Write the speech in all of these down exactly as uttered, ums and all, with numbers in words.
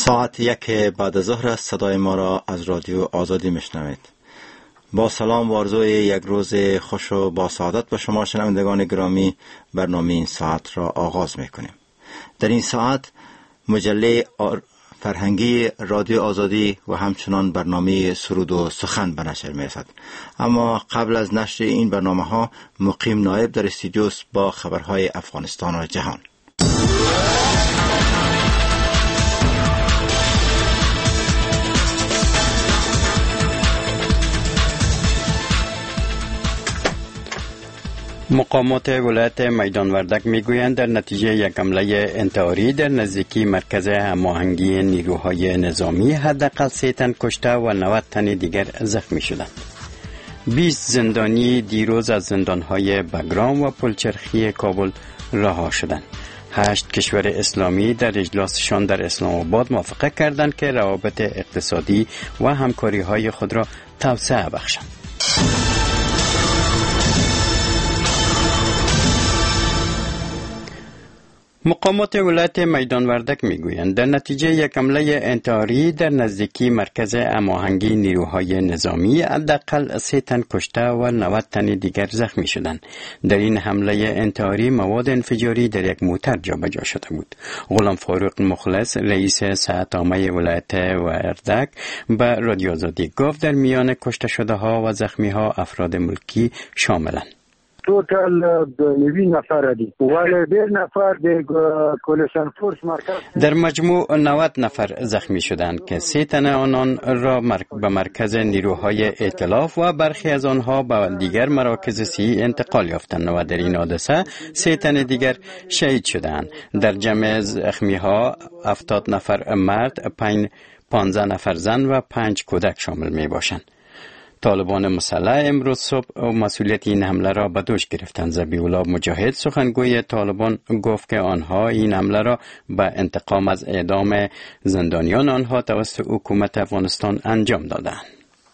ساعت یک بعد از ظهر صدای ما را از رادیو آزادی میشنوید. با سلام و آرزوی یک روز خوش و با سعادت به شما شنوندگان گرامی، برنامه این ساعت را آغاز میکنیم. در این ساعت مجله فرهنگی رادیو آزادی و همچنان برنامه سرود و سخن به نشر میرسد. اما قبل از نشر این برنامه ها مقیم نایب در استودیو با خبرهای افغانستان و جهان. مقامات ولایت میدان وردک میگویند در نتیجه یک حمله انتحاری در نزدیکی مرکز هماهنگی نیروهای نظامی حداقل سه تن کشته و نود تن دیگر زخمی شدند. بیست زندانی دیروز از زندانهای بگرام و پلچرخی کابل رها شدند. هشت کشور اسلامی در اجلاسشان در اسلام آباد موافقه کردند که روابط اقتصادی و همکاری های خود را توسعه بخشند. مقامات ولایت میدان وردک میگویند در نتیجه یک حمله انتحاری در نزدیکی مرکز هماهنگی نیروهای نظامی حداقل سه تن کشته و نود تن دیگر زخمی شدند. در این حمله انتحاری مواد انفجاری در یک موتر جابجا شده بود. غلام فاروق مخلص رئیس ساعتنامه ولایت وردک به رادیو آزادی گفت در میان کشته شده ها و زخمی ها افراد ملکی شاملند. توتال نوی نفر دی ولی دیر نفر در کولشن فورس مرکز در مجموع نود نفر زخمی شدند که سه تن آنان را به مرکز نیروهای ائتلاف و برخی از آنها به دیگر مراکز صحی انتقال یافتند و در این حادثه سه تن دیگر شهید شدند. در جمع زخمی ها هفتاد نفر مرد، پانزده نفر زن و پنج کودک شامل می باشند. طالبان مسلح امروز صبح مسئولیت این حمله را به دوش گرفتند. ذبیح الله مجاهد سخنگوی طالبان گفت که آنها این حمله را به انتقام از اعدام زندانیان آنها توسط حکومت افغانستان انجام دادند.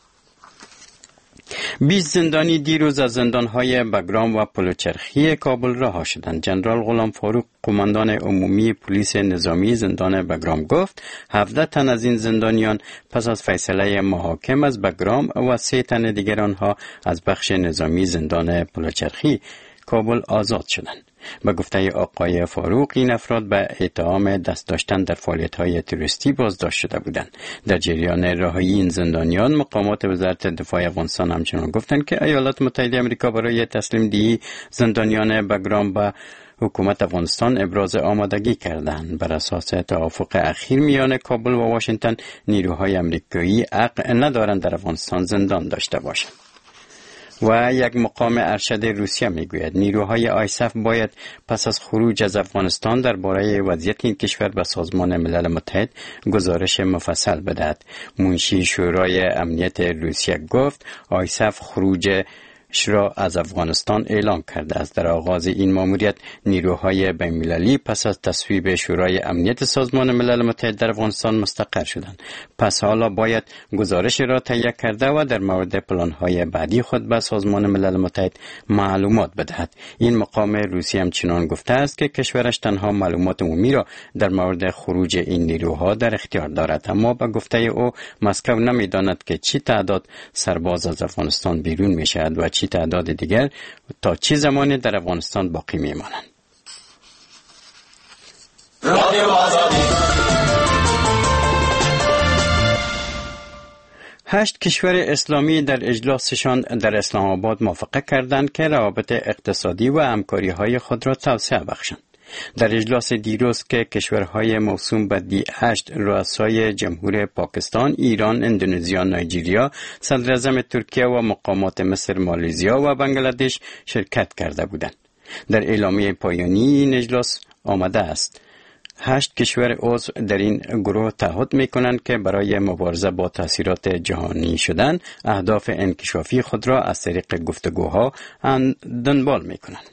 بیست زندانی دیروز از زندانهای بگرام و پلوچرخی کابل رها شدند. جنرال غلام فاروق قماندان عمومی پلیس نظامی زندان بگرام گفت هفده تن از این زندانیان پس از فیصله محاکم از بگرام و سه تن دیگر آنها از بخش نظامی زندان پلوچرخی کابل آزاد شدند. به گفته آقای فاروق این افراد به اتهام دست داشتن در فعالیت‌های تروریستی بازداشت شده بودند. در جریان رهایی این زندانیان مقامات وزارت دفاع افغانستان همچنان گفتند که ایالات متحده آمریکا برای تسلیم دهی زندانیان بگرام به حکومت افغانستان ابراز آمادگی کردند. بر اساس توافق اخیر میان کابل و واشنگتن نیروهای آمریکایی حق ندارند در افغانستان زندان داشته باشند. و یک مقام ارشد روسیه میگوید نیروهای آیسف باید پس از خروج از افغانستان درباره وضعیت این کشور به سازمان ملل متحد گزارش مفصل بدهد. منشی شورای امنیت روسیه گفت آیسف خروج را از افغانستان اعلام کرده است. در آغاز این ماموریت نیروهای بین‌المللی پس از تصویب شورای امنیت سازمان ملل متحد در افغانستان مستقر شدند. پس حالا باید گزارش را تهیه کرده و در مورد پلان‌های بعدی خود به سازمان ملل متحد معلومات بدهد. این مقام روسی همچنان گفته است که کشورش تنها معلومات عمومی را در مورد خروج این نیروها در اختیار دارد، اما به گفته او مسکو نمی‌داند که چی تعداد سرباز از افغانستان بیرون می‌شود و چی تعداد دیگر تا چه زمانی در افغانستان باقی میمانند. هشت کشور اسلامی در اجلاسشان در اسلام آباد موافقه کردند که روابط اقتصادی و همکاری‌های خود را توسعه بخشند. در اجلاس دیروز که کشورهای موسوم به دی هشت رؤسای جمهور پاکستان، ایران، اندونزیا، نایجریا، صدر اعظم ترکیه و مقامات مصر، مالزیا و بنگلادش شرکت کرده بودند. در اعلامیه پایانی این اجلاس آمده است هشت کشور عضو در این گروه تعهد می‌کنند که برای مبارزه با تاثیرات جهانی شدن اهداف انکشافی خود را از طریق گفتگوها دنبال می‌کنند.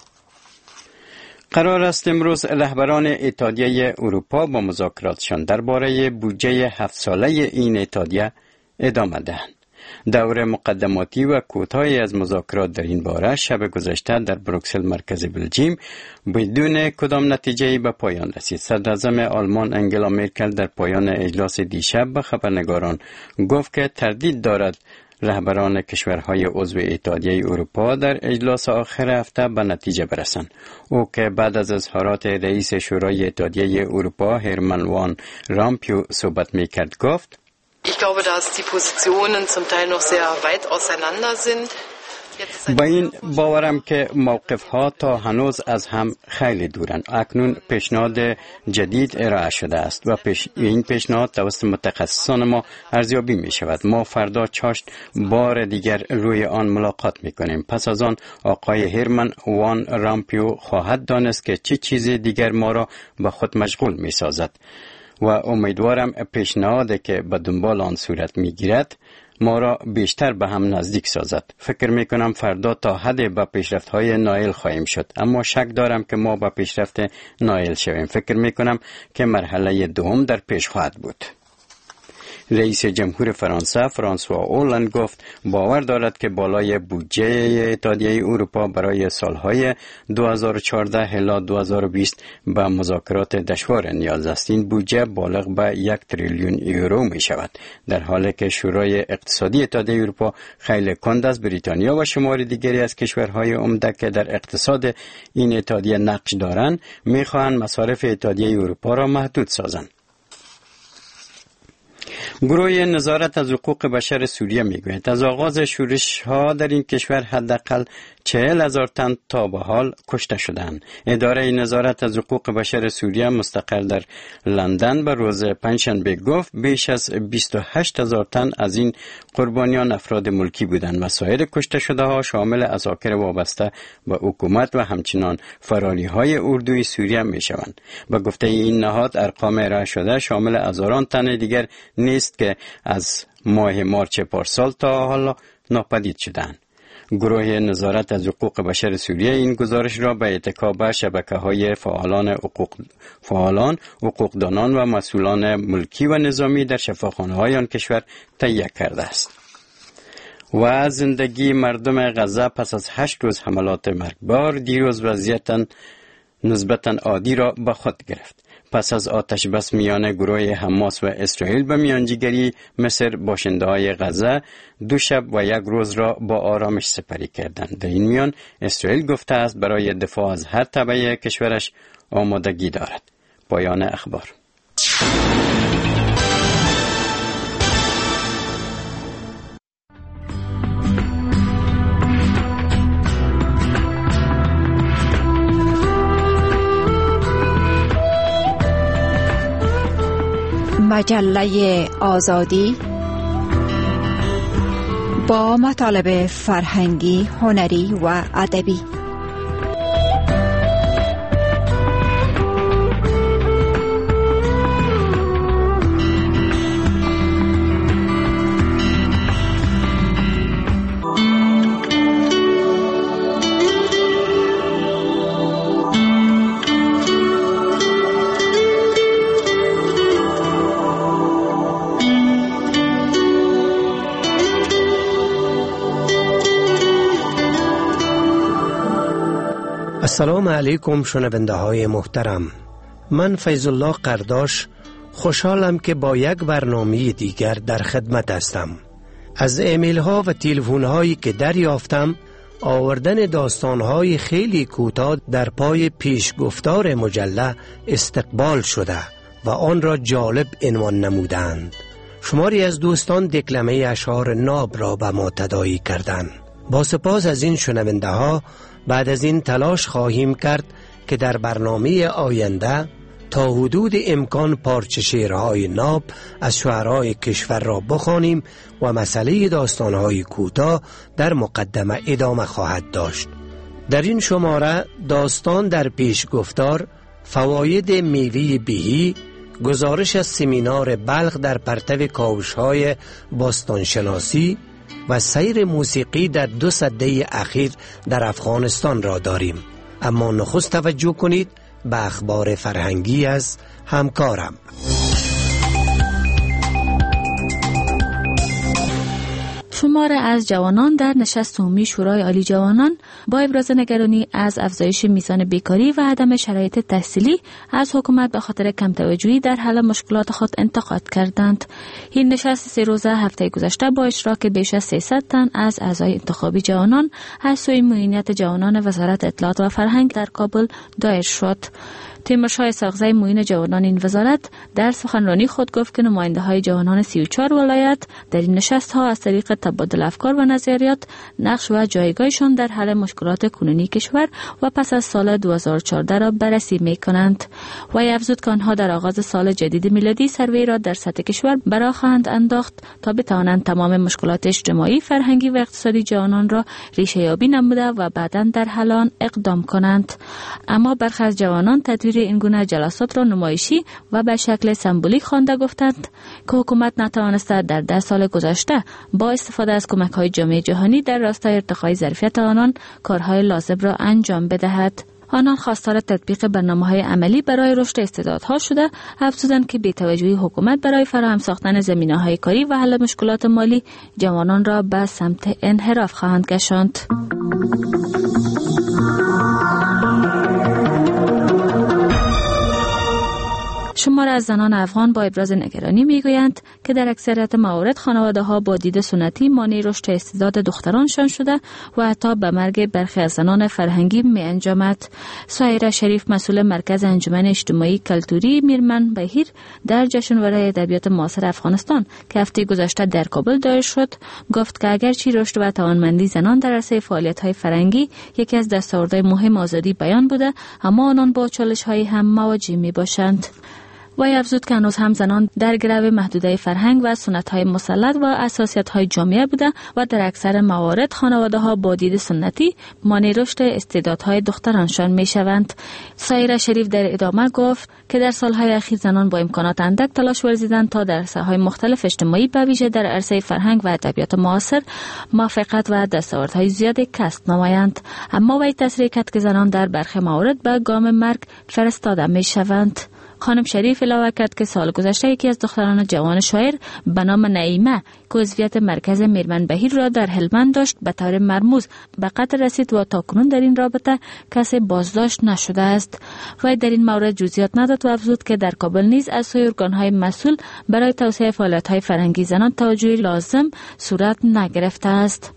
قرار است امروز رهبران اتحادیه اروپا با مذاکراتشان درباره بودجه هفت ساله این اتحادیه ادامه دهند. دور مقدماتی و کوتاهی از مذاکرات در این باره شب گذشته در بروکسل مرکز بلژیم بدون کدام نتیجه‌ای به پایان رسید. صدراعظم آلمان انگلا مرکل در پایان اجلاس دیشب به خبرنگاران گفت که تردید دارد رهبران کشورهای عضو اتحادیه اروپا در اجلاس آخر هفته به نتیجه برسند. او که بعد از اظهارات رئیس شورای اتحادیه اروپا هرمن وان رامپیو صحبت می‌کرد گفت: Ich glaube, dass die Positionen zum Teil noch sehr weit auseinander sind. با این باورم که موقف ها تا هنوز از هم خیلی دورن. اکنون پیشنهاد جدید ارائه شده است و پیش این پیشنهاد توسط متخصصان ما ارزیابی می شود. ما فردا چاشت بار دیگر روی آن ملاقات می کنیم. پس از آن آقای هرمن وان رامپیو خواهد دانست که چه چیز دیگر ما را به خود مشغول می سازد و امیدوارم پیشنهادی که به دنبال آن صورت می گیرد ما را بیشتر به هم نزدیک سازد. فکر می کنم فردا تا حد به پیشرفت های نایل خواهیم شد، اما شک دارم که ما به پیشرفت نایل شویم. فکر می کنم که مرحله دوم در پیش خواهد بود. رئیس جمهور فرانسه فرانسوا اولند گفت باور دارد که بالای بودجه اتحادیه اروپا برای سالهای دو هزار و چهارده الی دو هزار و بیست به مذاکرات دشوار نیاز است. این بودجه بالغ به یک تریلیون یورو می شود، در حالی که شورای اقتصادی اتحادیه اروپا خیلی کند است. بریتانیا و شمار دیگری از کشورهای عمده که در اقتصاد این اتحادیه نقش دارند می خواهند مصارف اتحادیه اروپا را محدود سازند. گروه نظارت از حقوق بشر سوریه میگوید از آغاز شورش ها در این کشور حداقل چهل هزار تن تا به حال کشته شدند. اداره نظارت از حقوق بشر سوریه مستقر در لندن به روز پنجشنبه گفت بیش از بیست و هشت هزار تن از این قربانیان افراد ملکی بودند و سایر کشته شده ها شامل عساکر وابسته به حکومت و همچنان فراری های اردوی سوریه می شوند. به گفته این نهاد ارقام ارائه شده شامل هزاران تن دیگر نیست که از ماه مارچ پارسال تا حالا ناپدید شدند. گروه نظارت از حقوق بشر سوریه این گزارش را به اتکا به شبکه‌های فعالان حقوق فعالان، حقوقدانان و مسئولان ملکی و نظامی در شفاخانه‌های آن کشور تهیه کرده است. و زندگی مردم غزه پس از هشت روز حملات مرگبار دیروز وضعیت نسبتاً عادی را به خود گرفت. پس از آتش بس میان گروه حماس و اسرائیل به میانجیگری مصر باشنده‌های غزه دو شب و یک روز را با آرامش سپری کردند. در این میان اسرائیل گفته است برای دفاع از هر تبعه کشورش آمادگی دارد. پایان اخبار. مجله آزادی با مطالب فرهنگی، هنری و ادبی. السلام علیکم شنونده های محترم، من فیض الله قرداش خوشحالم که با یک برنامه دیگر در خدمت هستم. از ایمیل ها و تلفن هایی که دریافتم آوردن داستان های خیلی کوتاه در پای پیشگفتار مجله استقبال شده و آن را جالب عنوان نمودند. شماری از دوستان دکلمه اشعار ناب را به ما تداعی کردند. با سپاس از این شنونده ها بعد از این تلاش خواهیم کرد که در برنامه آینده تا حدود امکان پارچه شعرهای ناب از شعرهای کشور را بخوانیم و مسئله داستانهای کوتاه در مقدمه ادامه خواهد داشت. در این شماره داستان در پیش گفتار فواید میوه بهی، گزارش از سمینار بلخ در پرتو کاوش‌های باستانشناسی و سیر موسیقی در دو سده اخیر در افغانستان را داریم. اما نخست توجه کنید به اخبار فرهنگی از همکارم. شمار از جوانان در نشست عمومی شورای عالی جوانان با ابراز نگرانی از افزایش میزان بیکاری و عدم شرایط تحصیلی از حکومت به خاطر کم توجهی در حل مشکلات خود انتقاد کردند. این نشست سه روزه هفته گذشته با اشتراک بیش از سیصد تن از اعضای انتخابی جوانان از سوی معینیت جوانان وزارت اطلاعات و فرهنگ در کابل دایر شد. تیمورشاه اسحاقزی معین جوانان این وزارت در سخنرانی خود گفت که نماینده های جوانان سی و چهار ولایت در این نشست ها از طریق تبادل افکار و نظریات نقش و جایگاهشان در حل مشکلات کنونی کشور و پس از سال دو هزار و چهارده را بررسی می کنند. و افزود که آنها در آغاز سال جدید میلادی سروی را در سطح کشور برآ خواهند انداخت تا بتوانند تمام مشکلات اجتماعی، فرهنگی و اقتصادی جوانان را ریشه یابی نموده و بعداً در حل آن اقدام کنند. اما برخی از جوانان تدویر این گونه جلسات را نمایشی و به شکل سمبولیک خوانده گفتند که حکومت نتوانسته در ده سال گذشته با استفاده از کمک‌های جامعه جهانی در راستای ارتقای ظرفیت آنان کارهای لازم را انجام بدهد. آنان خواستار تطبیق برنامه‌های عملی برای رشد استعدادها شده، افزودند که بی‌توجهی حکومت برای فراهم ساختن زمینه‌های کاری و حل مشکلات مالی جوانان را به سمت انحراف خواهند کشاند. شمار از زنان افغان با ابراز نگرانی میگویند که در اکثریت موارد خانواده ها با دید سنتی مانع رشد استعداد دخترانشان شده و حتی به مرگ برخی از زنان فرهنگی می انجامد. سایره شریف مسئول مرکز انجمن اجتماعی کلتوری میرمن بهیر در جشنواره ادبیات معاصر افغانستان که هفته گذشته در کابل دایر شد گفت که اگرچه رشد و توانمندی زنان در عرصه فعالیت‌های فرهنگی یکی از دستاوردهای مهم آزادی بیان بوده، اما آنان با چالش‌های هم مواجه می‌باشند. و افزود که هنوز هم زنان در گرو محدوده فرهنگ و سنت‌های مسلط و اساسیت‌های جامعه بوده و در اکثر موارد خانواده‌ها با دید سنتی مانع رشد استعدادهای دخترانشان می‌شوند. سایره شریف در ادامه گفت که در سال‌های اخیر زنان با امکانات اندک تلاش ورزیدند تا در عرصه‌های مختلف اجتماعی به ویژه در عرصه فرهنگ و ادبیات معاصر موفقیت و دستاوردهای زیادی کسب نمایند، اما وی تصریح کرد که زنان در برخی موارد به گام مرگ فرستاده می‌شوند. خانم شریف علاوه کرد که سال گذشته یکی از دختران جوان شاعر به نام نعیمه که عضویت مرکز میرمن بهیر را در هلمند داشت به طور مرموز به قتل رسید و تاکنون در این رابطه کسی بازداشت نشده است. و در این مورد جزئیات نداد و افزود که در کابل نیز از سوی ارگان‌های مسئول برای توسعه فعالیت‌های فرهنگی زنان توجه لازم صورت نگرفته است.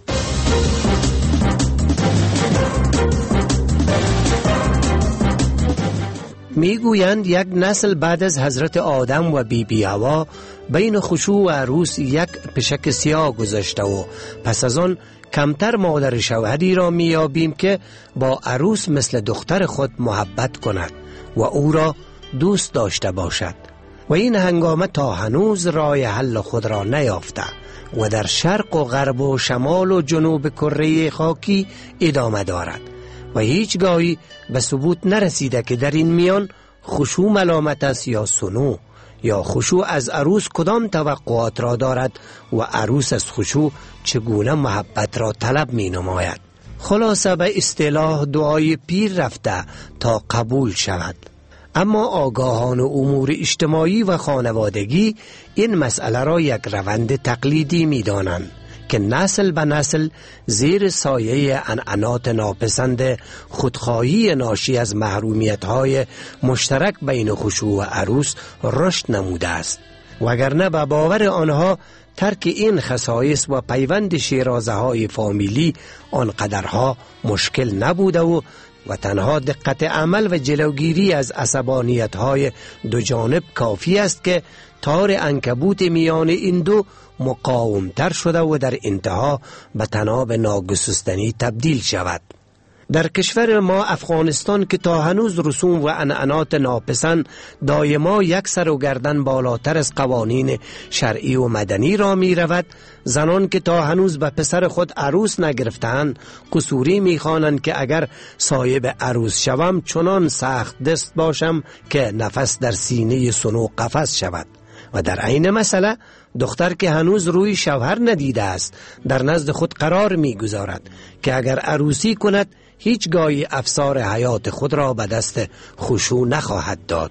میگویند یک نسل بعد از حضرت آدم و بی بی حوا بین خشوع و عروس یک پشک سیاه گذاشته و پس از آن کمتر مادر شوهری را میابیم که با عروس مثل دختر خود محبت کند و او را دوست داشته باشد و این هنگامه تا هنوز راه حل خود را نیافته و در شرق و غرب و شمال و جنوب کره خاکی ادامه دارد و هیچگاهی به ثبوت نرسیده که در این میان خشوع ملامت است یا سنو، یا خشوع از عروس کدام توقعات را دارد و عروس از خشوع چگونه محبت را طلب می نماید. خلاصه به اصطلاح دعای پیر رفته تا قبول شود. اما آگاهان امور اجتماعی و خانوادگی این مسئله را یک روند تقلیدی می دانند که نسل به نسل زیر سایه عنعنات ناپسند خودخواهی ناشی از محرومیت‌های مشترک بین خشوع و عروس رشد نموده است، وگرنه به باور آنها ترک این خصایص و پیوند شیرازه‌های فامیلی آنقدرها مشکل نبوده و و تنها دقت عمل و جلوگیری از عصبانیت‌های دو جانب کافی است که تار عنکبوت میان این دو مقاومتر شده و در انتها به طناب ناگسستنی تبدیل شود. در کشور ما افغانستان که تا هنوز رسوم و عنعنات ناپسند دایما یک سر و گردن بالاتر از قوانین شرعی و مدنی را می رود، زنان که تا هنوز به پسر خود عروس نگرفتند قصوری می خوانند که اگر صاحب عروس شوم چنان سخت دست باشم که نفس در سینه سنو قفس شود. و در عین مسئله دختر که هنوز روی شوهر ندیده است در نزد خود قرار می گذارد که اگر عروسی کند هیچگاهی افسار حیات خود را به دست خشوع نخواهد داد.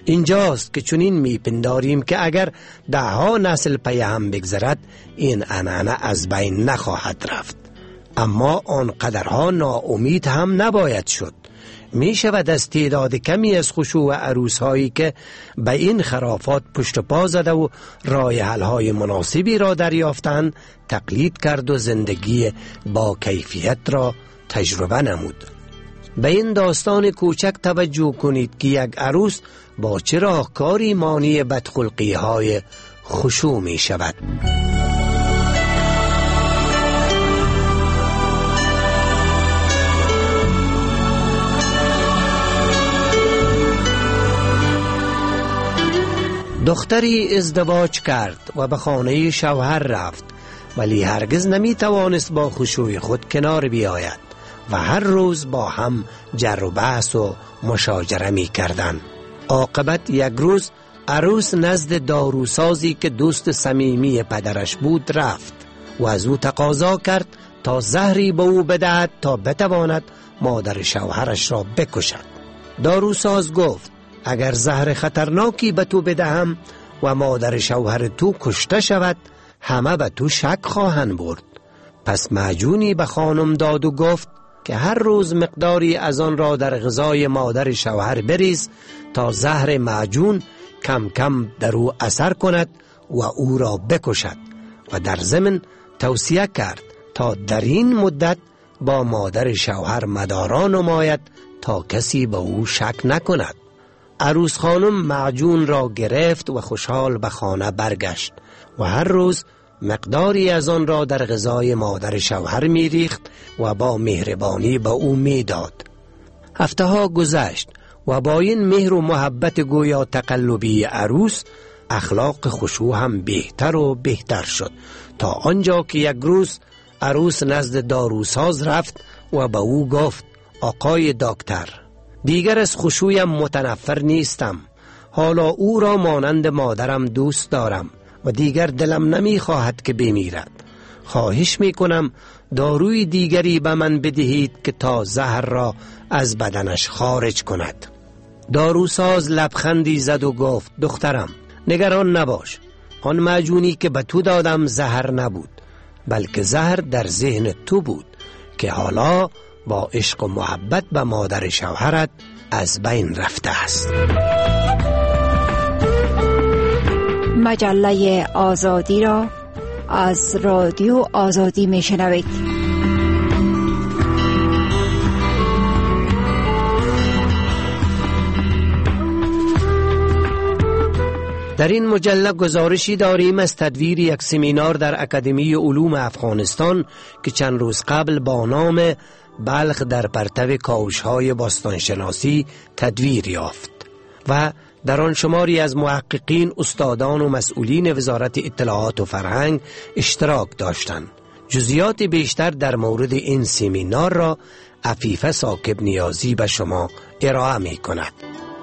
اینجاست که چنین میپنداریم که اگر ده ها نسل پی هم بگذرد این عنعنه از بین نخواهد رفت. اما آنقدرها ناامید هم نباید شد. می شود از تعداد کمی از خشوع عروس هایی که به این خرافات پشت پا زده و راه حل های مناسبی را دریافتند تقلید کرد و زندگی با کیفیت را تجربه نمود. به این داستان کوچک توجه کنید که یک عروس با چه راهکاری مانی بدخلقی های خشوع می شود. دختری ازدواج کرد و به خانه شوهر رفت، ولی هرگز نمی توانست با خشوع خود کنار بیاید و هر روز با هم جر و بحث و مشاجره می کردن. عاقبت یک روز عروس نزد داروسازی که دوست صمیمی پدرش بود رفت و از او تقاضا کرد تا زهری به او بدهد تا بتواند مادر شوهرش را بکشد. داروساز گفت اگر زهر خطرناکی به تو بدهم و مادر شوهر تو کشته شود همه به تو شک خواهند برد. پس معجونی به خانم داد و گفت که هر روز مقداری از آن را در غذای مادر شوهر بریز تا زهر معجون کم کم در او اثر کند و او را بکشد و در ضمن توصیه کرد تا در این مدت با مادر شوهر مدارا نماید تا کسی به او شک نکند. عروس خانم معجون را گرفت و خوشحال به خانه برگشت و هر روز مقداری از آن را در غذای مادر شوهر می ریخت و با مهربانی به او می داد. هفته ها گذشت و با این مهر و محبت گویا تقلبی عروس اخلاق خشوع هم بهتر و بهتر شد تا آنجا که یک روز عروس نزد داروساز رفت و به او گفت آقای دکتر، دیگر از خشوعم متنفر نیستم. حالا او را مانند مادرم دوست دارم و دیگر دلم نمی خواهد که بمیرد. خواهش می کنم داروی دیگری به من بدهید که تا زهر را از بدنش خارج کند. داروساز لبخندی زد و گفت دخترم نگران نباش، آن معجونی که به تو دادم زهر نبود بلکه زهر در ذهن تو بود که حالا با عشق و محبت به مادر شوهرت از بین رفته است. مجله آزادی را از رادیو آزادی میشنوید. در این مجله گزارشی داریم از تدویر یک سمینار در اکادمی علوم افغانستان که چند روز قبل با نام بلخ در پرتو کاوش‌های باستانشناسی تدویر یافت و در آن شماری از محققین، استادان و مسئولین وزارت اطلاعات و فرهنگ اشتراک داشتند. جزئیات بیشتر در مورد این سمینار را عفیفه ثاقب نیازی به شما ارائه می کند.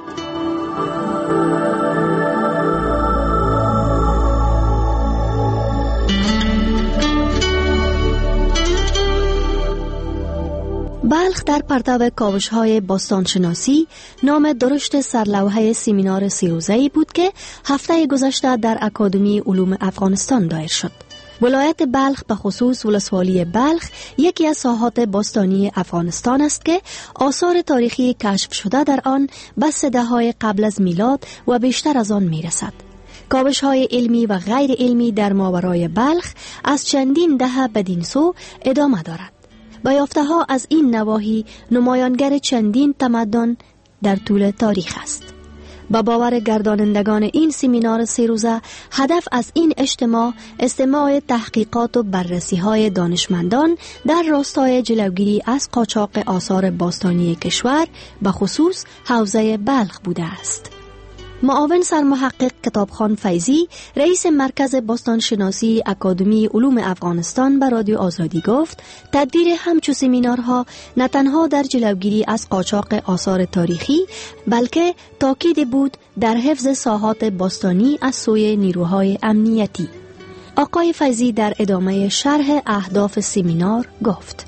بلخ در پرتو کاوش‌های باستانشناسی نام درشت سرلوحه سمینار سی روزه‌ای بود که هفته گذشته در اکادمی علوم افغانستان دایر شد. ولایت بلخ به خصوص ولسوالی بلخ یکی از ساحات باستانی افغانستان است که آثار تاریخی کشف شده در آن به سه دهه قبل از میلاد و بیشتر از آن میرسد. کاوش‌های علمی و غیر علمی در ماورای بلخ از چندین دهه بدین سو ادامه دارد. با یافته‌ها از این نواحی نمایانگر چندین تمدن در طول تاریخ است. با باور گردانندگان این سمینار سه روزه هدف از این اجتماع استماع تحقیقات و بررسی‌های دانشمندان در راستای جلوگیری از قاچاق آثار باستانی کشور به خصوص حوزه بلخ بوده است. معاون سرمحقق کتابخان فیضی رئیس مرکز باستانشناسی اکادمی علوم افغانستان به رادیو آزادی گفت تدویر همچو سمینارها نه تنها در جلوگیری از قاچاق آثار تاریخی بلکه تاکید بود در حفظ ساحات باستانی از سوی نیروهای امنیتی. آقای فیضی در ادامه شرح اهداف سمینار گفت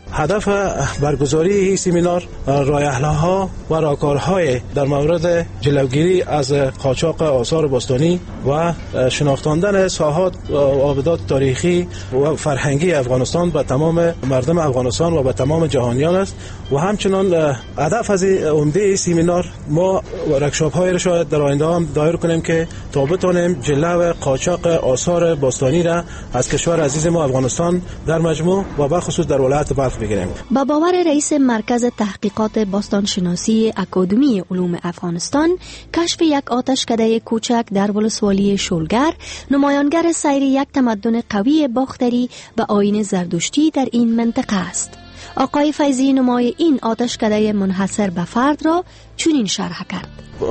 هدف برگزاری این سمینار رایحل‌ها و راهکارهای در مورد جلوگیری از قاچاق آثار باستانی و شناختاندن ساحات و آبادات تاریخی و فرهنگی افغانستان به تمام مردم افغانستان و به تمام جهانیان است. و همچنان هدف از عمده سمینار ما ورکشاپ های را شاید در آینده هم دایر کنیم که تا بتونیم جلو قاچاق آثار باستانی را از کشور عزیز ما افغانستان در مجموع و به خصوص در ولایت بلخ بگیریم. با باور رئیس مرکز تحقیقات باستانشناسی اکادمی علوم افغانستان، کشف یک آتشکده کوچک در ولسوالی شولگر نمایانگر سیر یک تمدن قوی باختری و آیین زردشتی در این منطقه است. آقای فیضی نمای این آتشکده منحصر به فرد را چنین شرح کرد.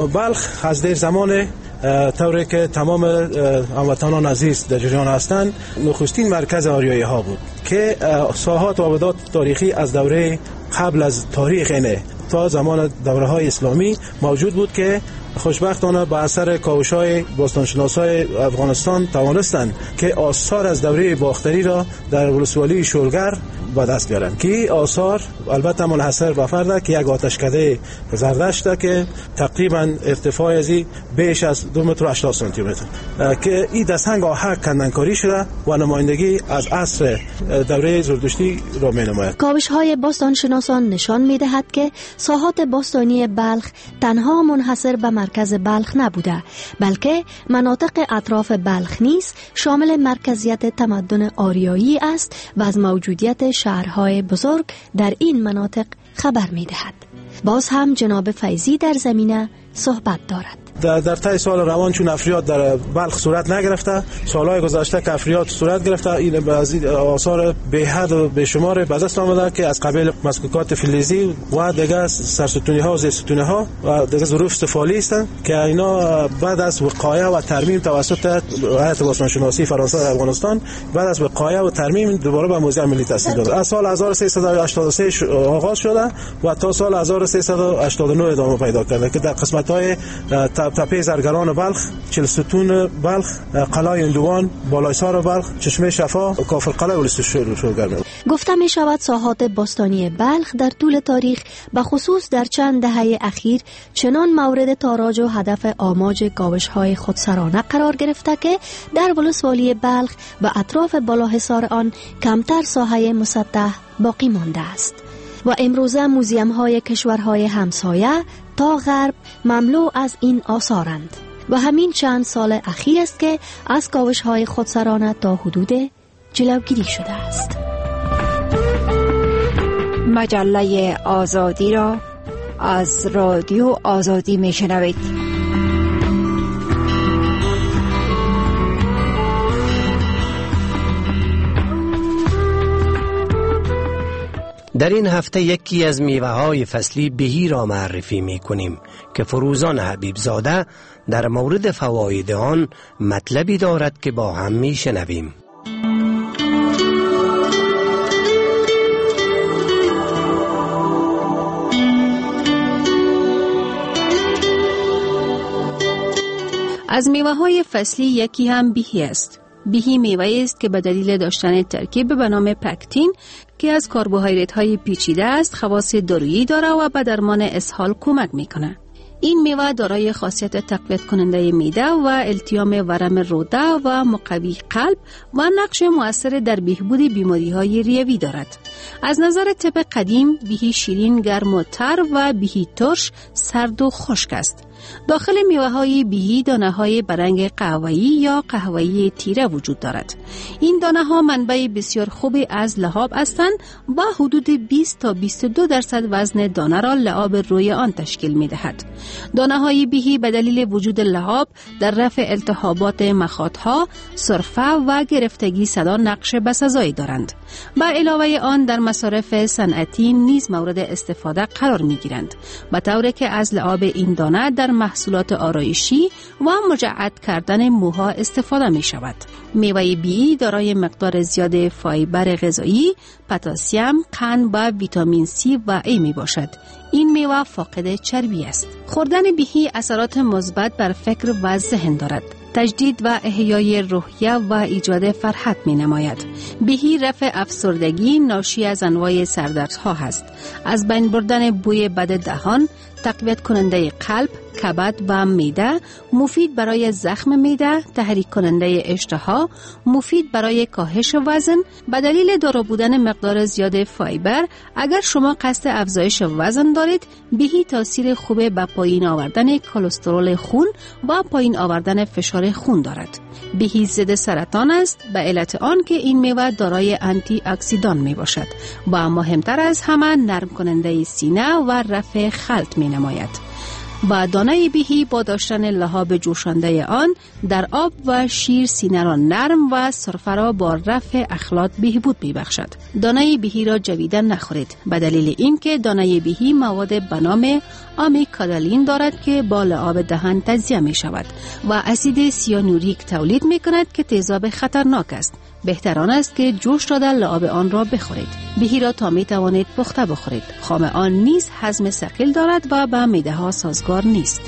بلخ از دیر زمان طوری که تمام هموطنان عزیز در جریان هستند نخستین مرکز آریایی ها بود که ساحات و آبادات تاریخی از دوره قبل از تاریخ اینه تا زمان دوره های اسلامی موجود بود که خوشبختانه به اثر کاوش‌های باستانشناسای افغانستان توانستند که آثار از دوره باختری را در ولسوالی شولگر به دست بیارن که آثار البته منحصر به فرد که یک آتشکده زردشت که تقریبا ارتفاع ازی بیش از دو متر و هشتاد سانتی متر که این دستنگ آهک کندنکاری شده و نمایندگی از عصر دوره زردشتی را می‌نماید. کاوش‌های باستانشناسان نشان می‌دهد که ساحات باستانی بلخ تنها منحصر به مرکز بلخ نبوده، بلکه مناطق اطراف بلخ نیز شامل مرکزیت تمدن آریایی است و از موجودیت شهرهای بزرگ در این مناطق خبر می‌دهد. باز هم جناب فیضی در زمینه صحبت دارد. در در طی سال روان چون افریاد در بلخ صورت نگرفته، سالهای گذشته که افریاد صورت گرفته، این بعضی آثار بی‌حد و بی‌شمار به دست آمده که از قبیل مسکوکات فلزی و دیگر سرستونی ها و زیرستونی ها و دیگر ظروف استفالی هستند که اینا بعد از وقایع و ترمیم توسط هیئت باستانشناسی فرانسه در افغانستان بعد از وقایع و ترمیم دوباره به موزه ملی تحویل داده. از سال هزار و سیصد و هشتاد و سه آغاز شده و تا سال هزار و سیصد و هشتاد و نه ادامه پیدا کرده که در قسمت‌های تپه زرگران بلخ، چلستون بلخ، قلعه اندوان، بالایسار بلخ، چشمه شفا، کافرقلعه و شولگر. گفته می شود ساحات باستانی بلخ در طول تاریخ به خصوص در چند دهه اخیر چنان مورد تاراج و هدف آماج کاوش‌های خودسرانه قرار گرفته که در ولسوالی بلخ و اطراف بالاحصار آن کمتر ساحه مسطح باقی مانده است و امروزه موزیم های کشورهای همسایه تا غرب مملو از این آثارند و همین چند سال اخیر است که از کاوش های خودسرانه تا حدود جلوگیری شده است. مجله آزادی را از رادیو آزادی می شنوید. در این هفته یکی از میوه های فصلی بهی را معرفی می کنیم که فروزان حبیب زاده در مورد فواید آن مطلبی دارد که با هم می شنویم. از میوه های فصلی یکی هم بیهی است. بیهی میوه است که به دلیل داشتن ترکیب به نام پکتین که از کربوهیدرات های پیچیده است خواص دارویی دارد و به درمان اسهال کمک میکنه. این میوه دارای خاصیت تقویت کننده معده و التیام ورم روده و مقوی قلب و نقش مؤثر در بهبود بیماری های ریوی دارد. از نظر طب قدیم بیهی شیرین، گرم و تر و بیهی ترش، سرد و خشک است. داخل میوه های بیهی دانه های برنگ قهوه‌ای یا قهوه‌ای تیره وجود دارد. این دانه ها منبع بسیار خوبی از لعاب هستند با حدود بیست تا بیست و دو درصد وزن دانه را لعاب روی آن تشکیل می دهد. دانه های بیهی به دلیل وجود لعاب در رفع التهابات مخاطها، سرفه و گرفتگی صدا نقش بسزایی دارند. با علاوه آن در مصارف صنعتی نیز مورد استفاده قرار می گیرند، به طوری که از لعاب این دانه در محصولات آرایشی و مجعد کردن موها استفاده می شود. میوه بیهی دارای مقدار زیاد فایبر غذایی، پتاسیم، قند و ویتامین سی و ای می باشد. این میوه فاقد چربی است. خوردن بیهی اثرات مثبت بر فکر و ذهن دارد. تجدید و احیای روحیه و ایجاد فرحت می نماید. بهی رفع افسردگی ناشی از انواع سردردها هست. از بین بردن بوی بد دهان، تقویت کننده قلب، کبد و معده، مفید برای زخم معده، تحریک کننده اشتها، مفید برای کاهش وزن. به دلیل دارا بودن مقدار زیاد فایبر، اگر شما قصد افزایش وزن دارید، بهی تاثیر خوب به پایین آوردن کلسترول خون و پایین آوردن فشار خون دارد. بهی ضد سرطان است به علت آن که این میوه دارای آنتی اکسیدان می باشد و مهمتر از همه نرم کننده سینه و رفع خلط می نماید. و دانه بهی با داشتن لحاب جوشانده آن در آب و شیر سینه را نرم و سرفه را با رفع اخلاط بهبود می بخشد. دانه بهی را جویدن نخورید به دلیل اینکه دانه بهی مواد به نام آمیگدالین دارد که با لعاب دهان تجزیه می شود و اسید سیانوریک تولید می کند که تیزاب خطرناک است. بهتر آن است که جوش داده لعاب آن را بخورید. بهی را تا می توانید پخته بخورید. خام آن نیز هضم ثقیل دارد و به معده ها سازگار نیست.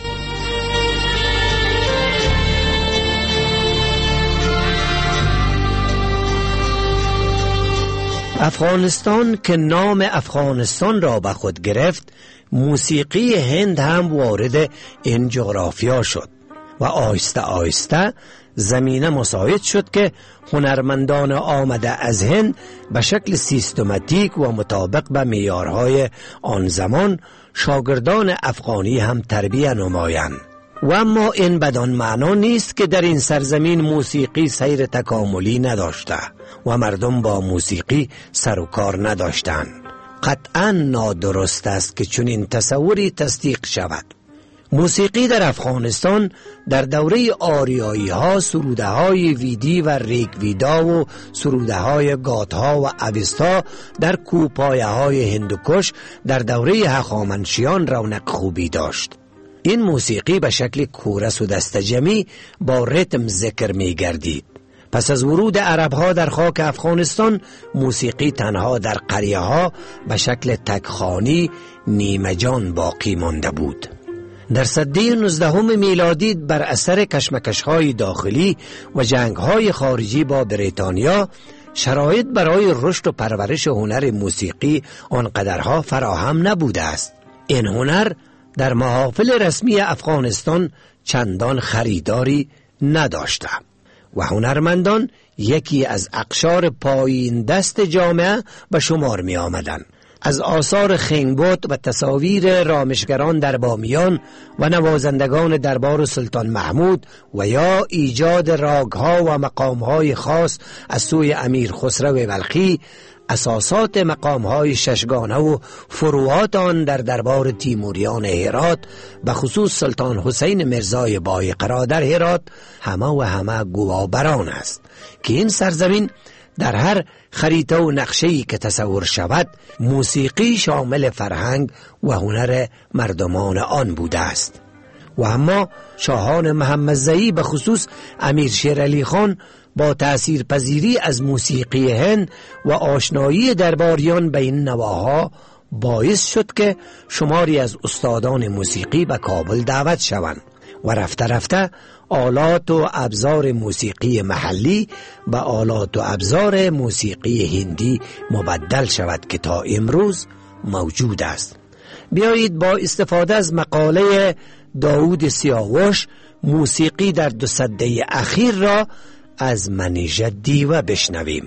افغانستان که نام افغانستان را به خود گرفت، موسیقی هند هم وارد این جغرافیا شد و آهسته آهسته زمینه مساعد شد که هنرمندان آمده از هند به شکل سیستماتیک و مطابق به معیارهای آن زمان شاگردان افغانی هم تربیت نمایند. و اما این بدان معنا نیست که در این سرزمین موسیقی سیر تکاملی نداشته و مردم با موسیقی سر و کار نداشتند. قطعا نادرست است که چنین تصوری تصدیق شود. موسیقی در افغانستان در دوره آریایی ها سروده های ویدی و ریگ ویدا و سروده های گاتها و اوستا در کوپایه های هندوکش در دوره هخامنشیان رونق خوبی داشت. این موسیقی به شکل کورس و دستجمی با ریتم ذکر می گردید. پس از ورود عرب ها در خاک افغانستان، موسیقی تنها در قریه ها به شکل تکخانی نیمه جان باقی مانده بود. در سده نوزدهم میلادی بر اثر کشمکش‌های داخلی و جنگ‌های خارجی با بریتانیا، شرایط برای رشد و پرورش هنر موسیقی آنقدرها فراهم نبوده است. این هنر در محافل رسمی افغانستان چندان خریداری نداشته و هنرمندان یکی از اقشار پایین دست جامعه به شمار می آمدند. از آثار خنگبت و تصاویر رامشگران در بامیان و نوازندگان دربار سلطان محمود و یا ایجاد راگها و مقامهای خاص از سوی امیر خسرو بلخی، اساسات مقامهای ششگانه و فروعات آن در دربار تیموریان هرات به خصوص سلطان حسین مرزای بایقرا در هرات همه و همه گواهبران است که این سرزمین در هر خریطه و نقشه‌ای که تصور شود موسیقی شامل فرهنگ و هنر مردمان آن بوده است. و اما شاهان محمدزئی به خصوص امیر شیر علی خان با تأثیر پذیری از موسیقی هند و آشنایی درباریان به این نواها باعث شد که شماری از استادان موسیقی به کابل دعوت شوند و رفته رفته آلات و ابزار موسیقی محلی به آلات و ابزار موسیقی هندی مبدل شود که تا امروز موجود است. بیایید با استفاده از مقاله داود سیاوش موسیقی در دو سده اخیر را از منیژه دیوه بشنویم.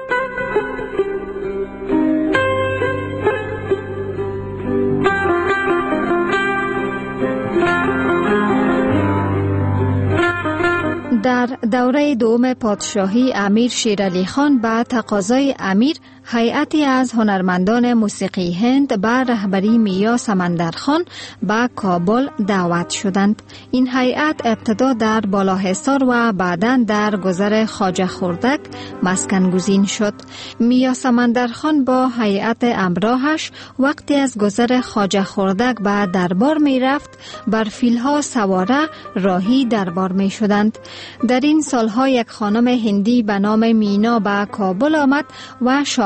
در دوره دوم پادشاهی امیر شیر علی خان به تقاضای امیر هیئتی از هنرمندان موسیقی هند به رهبری میا سمندرخان به کابل دعوت شدند. این هیئت ابتدا در بالاحصار و بعداً در گذر خواجه خردک مسکن گزین شد. میا سمندرخان با هیئت همراهش وقتی از گذر خواجه خردک به دربار می رفت بر فیلها سواره راهی دربار می شدند. در این سالها یک خانم هندی به نام مینا به کابل آمد و شام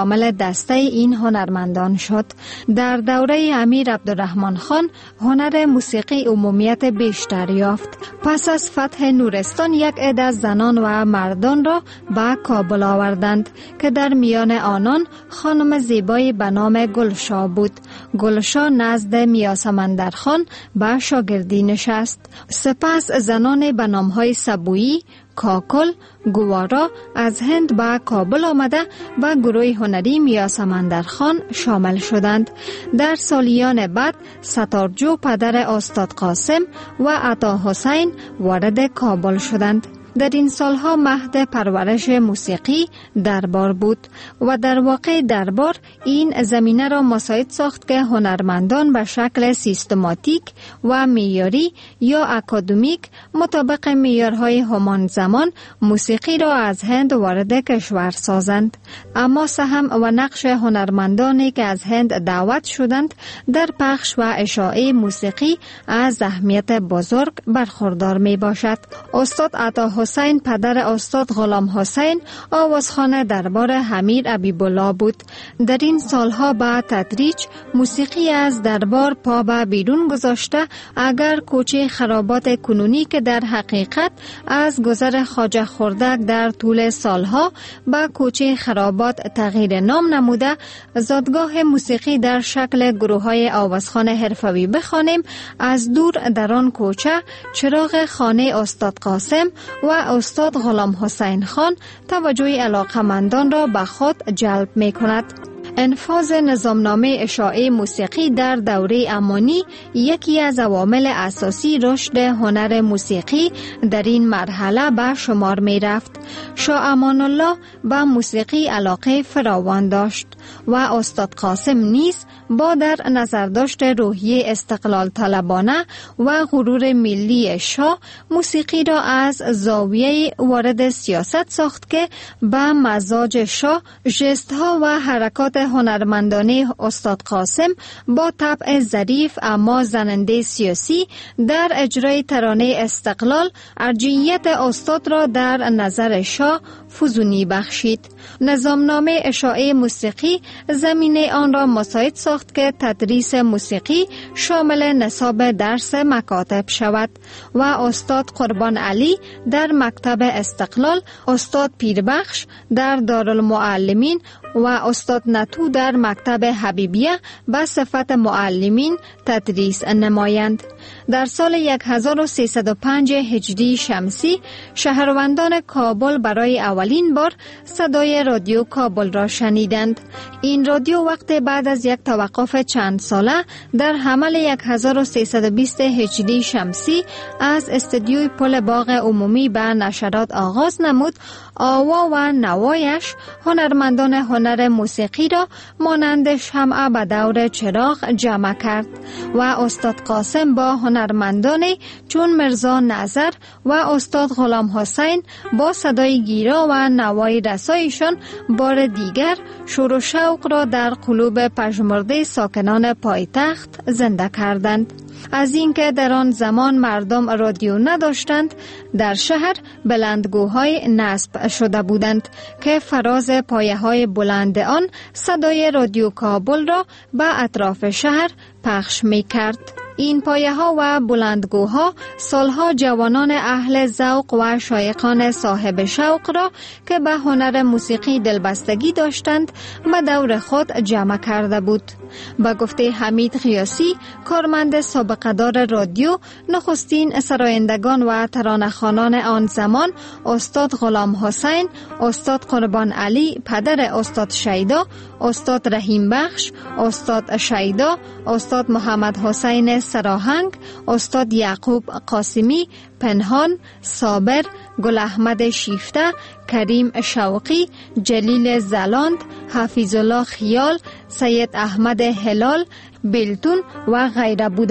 شامل دسته این هنرمندان شد. در دوره امیر عبدالرحمن خان هنر موسیقی عمومیت بیشتر یافت. پس از فتح نورستان یک عده زنان و مردان را به کابل آوردند که در میان آنان خانم زیبایی به نام گلشا بود. گلشا نزد میا سمندر خان به شاگردی نشست. سپس زنان به نامهای سبویی، کاکل، گوارا از هند به کابل آمده و گروه هنری میا سمندر خان شامل شدند. در سالیان بعد ستارجو پدر استاد قاسم و عطا حسین وارد کابل شدند. در این سالها مهد پرورش موسیقی دربار بود و در واقع دربار این زمینه را مساعد ساخت که هنرمندان به شکل سیستماتیک و معیاری یا اکادمیک مطابق معیارهای همان زمان موسیقی را از هند وارد کشور سازند. اما سهم و نقش هنرمندانی که از هند دعوت شدند در پخش و اشاعه موسیقی از اهمیت بزرگ برخوردار می باشد. استاد عطا حسین پدر استاد غلام حسین آوازخوان دربار امیر حبیب‌الله بود. در این سالها با تدریج موسیقی از دربار پا به بیرون گذاشته، اگر کوچه خرابات کنونی که در حقیقت از گذر خواجه خردک در طول سالها به کوچه خرابات تغییر نام نموده، زادگاه موسیقی در شکل گروه‌های آوازخوان حرفه‌ای بخوانیم، از دور در آن کوچه چراغ خانه استاد قاسم و استاد غلام حسین خان توجه علاقمندان را به خود جلب می کند. انفاذ نظامنامه اشاعه موسیقی در دوره امانی یکی از عوامل اساسی رشد هنر موسیقی در این مرحله به شمار می رفت. شاه امان الله به موسیقی علاقه فراوان داشت و استاد قاسم نیز با در نظر داشت روحیه استقلال طلبانه و غرور ملی شاه موسیقی را از زاویه وارد سیاست ساخت که به مزاج شاه ژست ها و حرکات هنرمندانه استاد قاسم با طبع ظریف اما زننده سیاسی در اجرای ترانه استقلال ارجحیت استاد را در نظر شاه فزونی بخشید. نظامنامه اشاعه موسیقی زمینه آن را مساعد ساخت که تدریس موسیقی شامل نصاب درس مکاتب شود و استاد قربان علی در مکتب استقلال، استاد پیربخش در دارالمعلمین و استاد نتو در مکتب حبیبیه به صفت معلمین تدریس نمایند. در سال هزار و سیصد و پنج هجری شمسی شهروندان کابل برای اولین بار صدای رادیو کابل را شنیدند. این رادیو وقت بعد از یک توقف چند ساله در حمل هزار و سیصد و بیست هجری شمسی از استودیوی پل باغ عمومی به نشرات آغاز نمود. آوا و نوایش هنرمندان هنر موسیقی را مانند شمع به دور چراغ جمع کرد و استاد قاسم با هنرمندان چون مرزا نظر و استاد غلام حسین با صدای گیرا و نوای رسایشان بار دیگر شور و شوق را در قلوب پژمرده ساکنان پایتخت زنده کردند. از اینکه در آن زمان مردم رادیو نداشتند، در شهر بلندگوهای نصب شده بودند که فراز پایه های بلند آن صدای رادیو کابل را به اطراف شهر پخش می کرد. این پایه ها و بلندگوها سالها جوانان اهل ذوق و شایقان صاحب شوق را که به هنر موسیقی دلبستگی داشتند به دور خود جمع کرده بود. با گفته حمید غیاسی، کارمند سابقه‌دار رادیو، نخستین سرایندگان و ترانه‌خوانان آن زمان استاد غلام حسین، استاد قربان علی پدر استاد شیدا، استاد رحیم بخش، استاد شیدا، استاد محمد حسین سراهنگ، استاد یعقوب قاسمی، پنهان، صابر، گل احمد شیفته، کریم شوقی، جلیل زلاند، حفیظ الله خیال، سید احمد هلال، بیلتون و غیره بودند.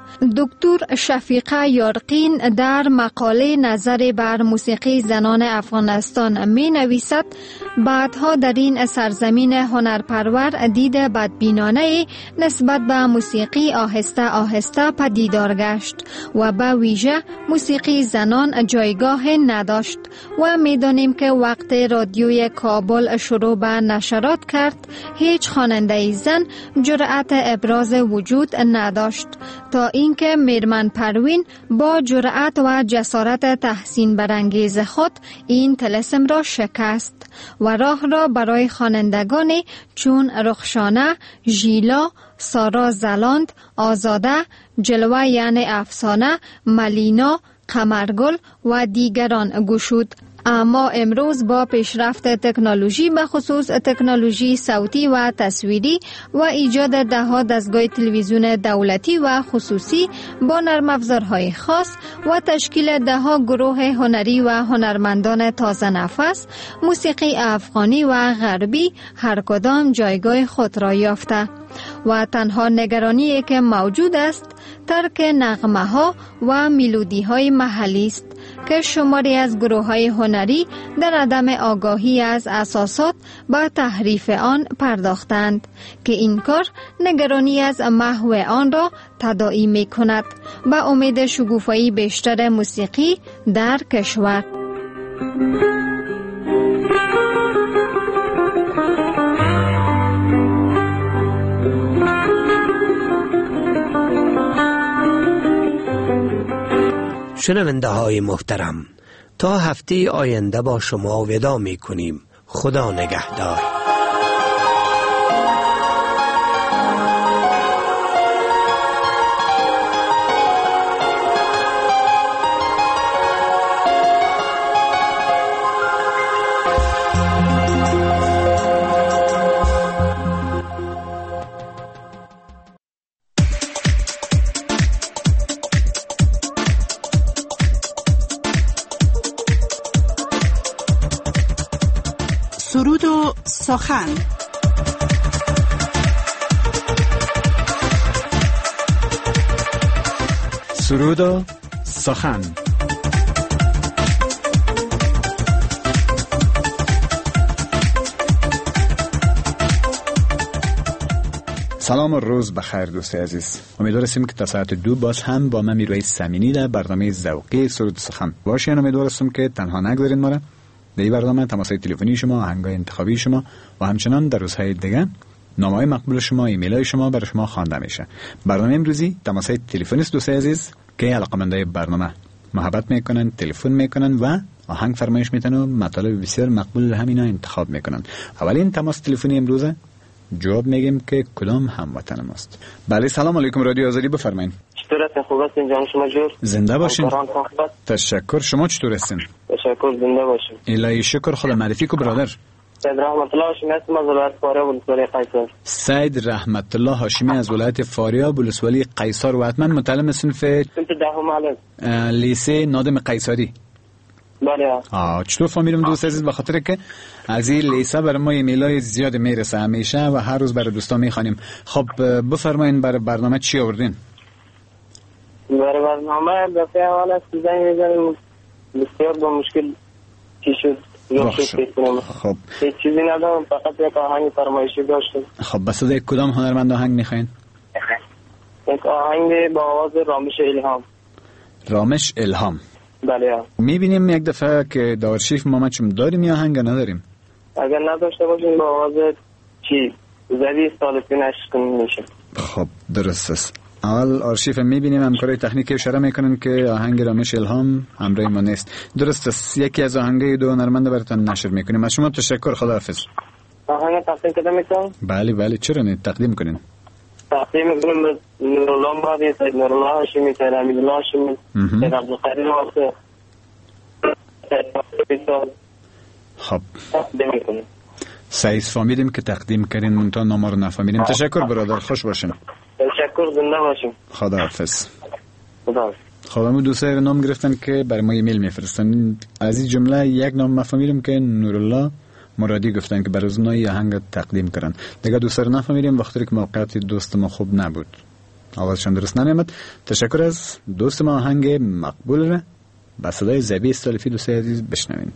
دکتر شفیقه یارقین در مقاله نظر بر موسیقی زنان افغانستان می نویسد بعدها در این سرزمین هنرپرور دید بدبینانه نسبت به موسیقی آهسته آهسته پدیدار گشت و به ویژه موسیقی زنان جایگاه نداشت و می دانیم که وقت رادیوی کابل شروع به نشرات کرد هیچ خواننده زن جرأت ابراز وجود نداشت تا اینکه میرمن پروین با جرأت و جسارت تحسین برانگیز خود این طلسم را شکست و راه را برای خوانندگانی چون رخشانه، ژیلا، سارا زلاند، آزاده، جلوه یعنی افسانه، ملینا، قمرگل و دیگران گشود. اما امروز با پیشرفت تکنولوژی به خصوص تکنولوژی صوتی و تصویری و ایجاد دهها دستگاه تلویزیون دولتی و خصوصی با نرم افزارهای خاص و تشکیل دهها گروه هنری و هنرمندان تازه نفس، موسیقی افغانی و غربی هر کدام جایگاه خود را یافته و تنها نگرانی که موجود است ترک نغمه ها و میلودی های محلی است که شماری از گروه های هنری در عدم آگاهی از اساسات با تحریف آن پرداختند که این کار نگرانی از محو آن را تداعی می کند با امید شکوفایی بیشتر موسیقی در کشور. شنونده های محترم، تا هفته آینده با شما ودا می کنیم. خدا نگهدار. سرود و سخن. سرود و سخن. سلام و روز بخیر دوست عزیز. امیدوار هستیم که تا ساعت دو باز هم با من میروی سمینی در برنامه ذوقی سرود و سخن باشین. امیدوار هستم که تنها نگذارین ما را. در این برنامه تماس‌های تلفنی شما، آهنگ‌های انتخابی شما و همچنان در روزهای دیگه نامه‌های مقبول شما، ایمیل‌های شما برای شما خوانده میشه. برنامه امروزی تماس‌های تلفنی است دوست عزیز که علاقه‌مندای برنامه محبت میکنن، تلفن میکنن و آهنگ فرمایش میتن و مطالب بسیار مقبول همینا انتخاب میکنن. اولین تماس تلفنی امروزه جواب میگیم که کدام هموطن ماست. بله سلام علیکم، رادیو آزادی بفرمایید. چطور هستین؟ خوب هستین؟ جان شما جور؟ زنده باشین. تشکر. شما چطور هستین؟ تشکر، زنده باشین. الهی شکر. خدا معرفی کو برادر. سید رحمت الله هاشمی هستم از ولایت فاریاب ولسوالی قیصر. سید رحمت الله هاشمی از ولایت فاریاب ولسوالی قیصر و حتما متعلم صنف صنف دهم علم لیسه نادم قیصری. بله. آه چطور فهمیدم دوست عزیز؟ به خاطر که از این لیسه برای ما ایمیلای زیاد میرسه همیشه و هر روز برای دوستان میخوانیم. خب بفرمایید برای برنامه چی آوردین؟ برای برنامه دفعه اول از دیدن می‌ذاریم بسیار با مشکل چی شد. خب هیچ چیزی ندارم، فقط یک آهنگ فرمایشی داشتم. خب بس از کدام هنرمند آهنگ میخواین؟ یک آهنگ با آواز رامش الهام. رامش الهام. بله. میبینیم یک دفعه که در آرشیف ما چون داریم یا آهنگ نداریم؟ اگر نداشته باشیم با آواز چی زدی سال پینش میشه. خب درست است. اول آرشیف میبینیم، همکارای تکنیکی اشاره میکنن که آهنگ رامش الهام همراه ما نیست. درست است. یکی از آهنگای دو هنرمند براتون نشر میکنیم. از شما تشکر. خداحافظ. آهنگ تقدیم کده میکنم؟ بله بله چرا نه، تقدیم کنین. تقدیم میکنم به نورالله مادی، سید نورالله هاشمی، سید حمیدالله هاشمی، سید عبدالقدیر واسه. خب تقدیم میکنم. سعید فهمیدیم که تقدیم کردین منتها نام رو نفهمیدیم. تشکر برادر، خوش باشین. تشکر، زنده باشین. خداحافظ. خداحافظ. خب همون دوستای نام گرفتن که برای ما ایمیل میفرستن. از این جمله یک نام مفهمیدم که نورالله مرادی گفتن که برای اونها آهنگ تقدیم کردن. دیگه دوستا رو نفهمیدیم وقتی که موقعیت دوست ما خوب نبود. آوازشان درست نمیامد. تشکر از دوست ما. آهنگ مقبول را با صدای زبی استالفی دوست عزیز بشنوین.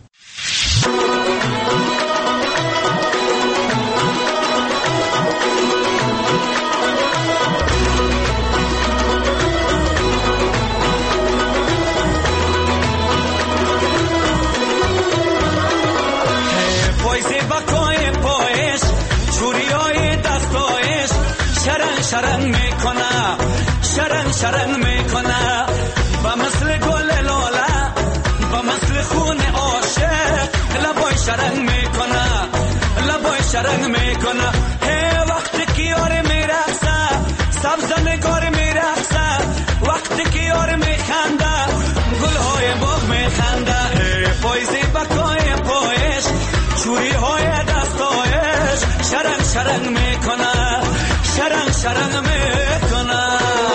شرنگ میکنه شرنگ شرنگ میکنه با مثل گل لاله با مثل خون عاشق لبای شرنگ میکنه لبای شرنگ میکنه هی وقتی که یار میرقصه سبز نگار میرقصه وقتی که یار میخنده گلهای باغ میخنده هی پایزی بکای پایش چوری های دستایش شرنگ شرنگ میکنه شرنگ شرنگ میکنه.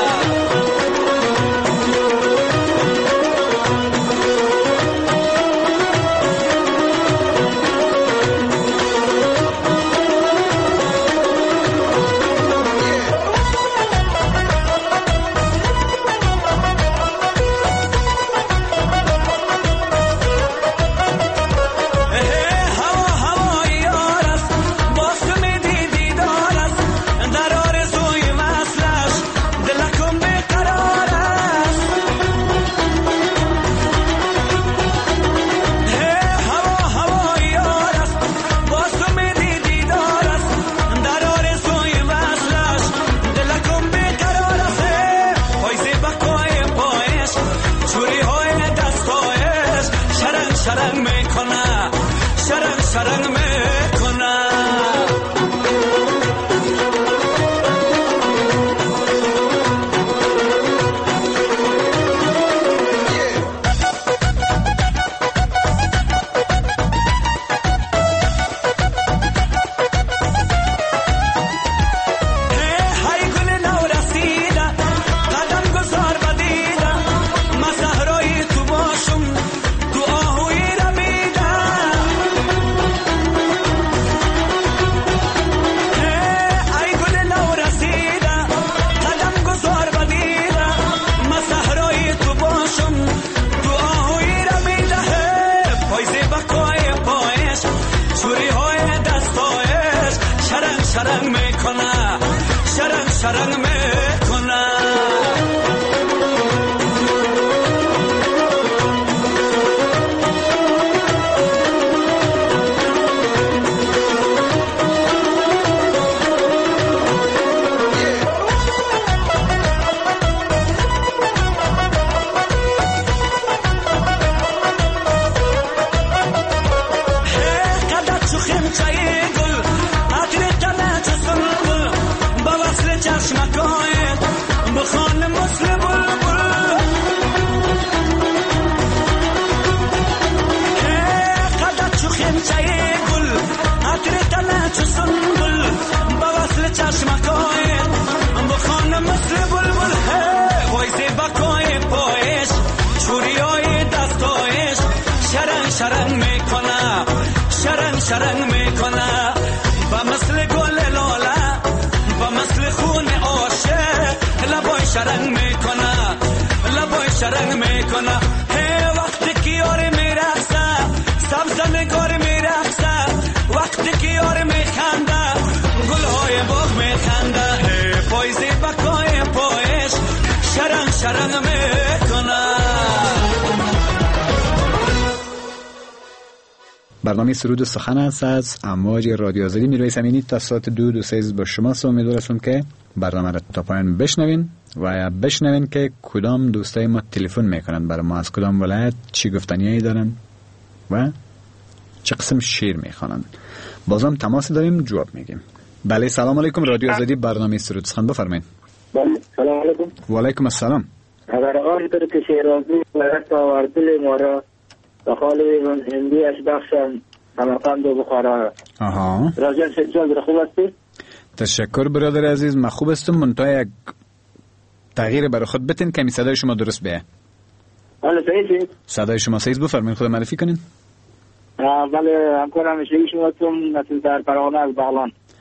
شرنگ میکنه شرنگ شرنگ میکنه با مثل گل لاله با مثل خون عاشق لبای شرنگ میکنه لبای شرنگ میکنه هی وقتی که یار میرقصه سبز نگار میرقصه وقتی که یار میخنده گلهای باغ میخنده هی پایزی بکای پایش شرنگ شرنگ میکنه. برنامه سرود سخن است از امواج رادیو آزادی. میرویس امینی تا ساعت دو دو سیز با شما است. امیدوارم که برنامه را تا پایان بشنوین و بشنوین که کدام دوستای ما تلفن میکنن برای ما، از کدام ولایت چی گفتنیایی دارن و چه قسم شعر میخوانن. بازم تماس داریم جواب میگیم. بله سلام علیکم، رادیو آزادی برنامه سرود سخن بفرمایید. بله سلام علیکم. و علیکم السلام. اگر آن در که شیرازی ولایت آوردل ما را دخال هندی اش بخشم سمقند و بخارا. آها راجع شجال در خوب هستی؟ تشکر برادر عزیز، من خوب هستم. منتها یک تغییر برای خود بتین کمی صدای شما درست بیه. بله صحیح شد. صدای شما صحیح بفرمایید، خود معرفی کنین. بله همکارم شیعی شما تون نسل در پروانه از بغلان.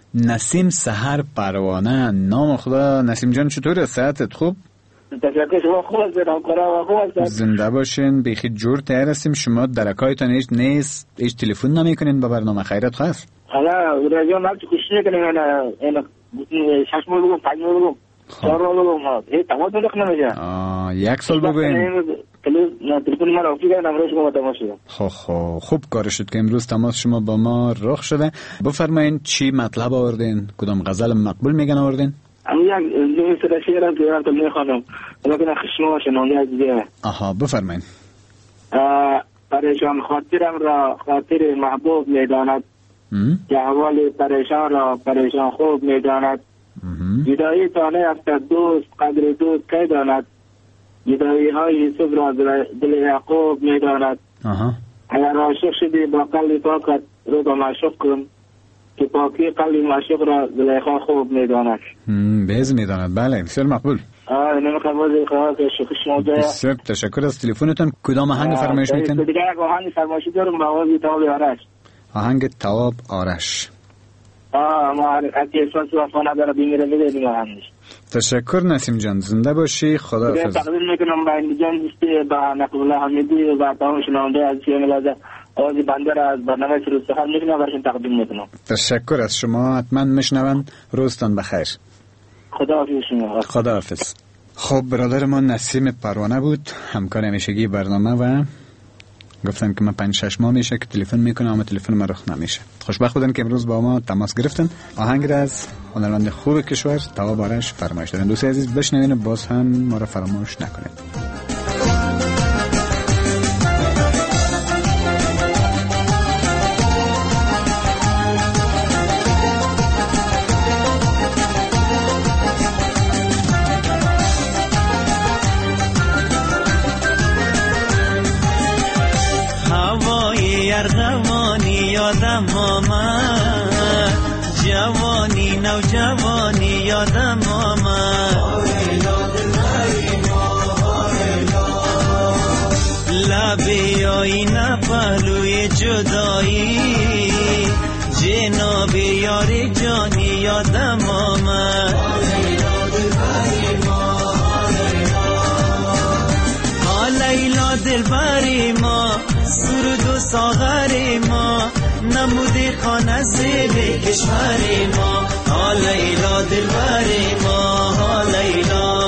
نسیم سحر پروانه. نام خدا. نسیم جان چطوره؟ صحتت خوب؟ تشکر. شما خوب هستید؟ همکارا خوب هستید؟ زنده باشین. بیخی جور تیار هستیم. شما درکایتان هیچ نیست، هیچ تلفن نمیکنین به برنامه خیرت خواست؟ حالا رادیو ما چه کشنه کنیم؟ اینا شش ماه بگم، پنج ماه بگم، چهار ماه بگم، ها این تماس نمیشه. آه یک سال بگوین. تلفن ما را افتی کردم، امروز شما تماس شد. خب خب خوب کار شد که امروز تماس شما با ما رخ شده. بفرمایین چی مطلب آوردین؟ کدام غزل مقبول میگن آوردین؟ اما یک نوع سر شعر هم که براتون میخوانم، لیکن خشم شنونده عزیزه. آها بفرمایین. پریشان خاطرم را خاطر محبوب میداند، که احوال پریشان را پریشان خوب میداند. جدایی تانه افتد دوست قدر دوست کی داند، جدایی های یوسف را دل یعقوب میداند. اگر عاشق شدی با قلب پاکت رو با معشوق کن، که پاکی قلب معشوق را زلیخا خوب میداند. بیز میداند. بله بسیار مقبول. آه نمیخوام بازی خواهد شوخی شما جای. بسیار تشکر از تلفنتون. کدام آهنگ فرمایش میکنین؟ دیگه یک آهنگ فرمایش دارم با آواز تواب آرش. آهنگ تواب آرش. آه ما اگه احساس وفا نداره بیمیره بده آهنگش. تشکر نسیم جان. زنده باشی. خداحافظ. تقدیم میکنم با این جان دوستی با نقل حمیدی و تمام شنونده از شیملازه آواز بنده را از برنامه سرود سخن میکنم برشون تقدیم میکنم. تشکر از شما. حتما میشنون. روزتان بخیر. خداحافظ شما. خداحافظ. خب برادر ما نسیم پروانه بود، همکار همیشگی برنامه و گفتن که من پنج شش ماه میشه که تلفن میکنم اما تلفن ما رخ نمیشه. خوشبخت بودن که امروز با ما تماس گرفتن. آهنگ را از هنرمند خوب کشور تواب آرش فرمایش دارن. دوست عزیز بشنوین، باز هم ما را فراموش نکنید. ارغوانی یادم آمد، جوانی نوجوانی یادم آمد، لبی آینه پهلوی جدایی، جناب یاری جانی یادم آمد. لیلا دلبری ما، سرود و ساغری ما، نمودی خانه زیب کشوری ما. ها لیلا دلبری ما، ها لیلا.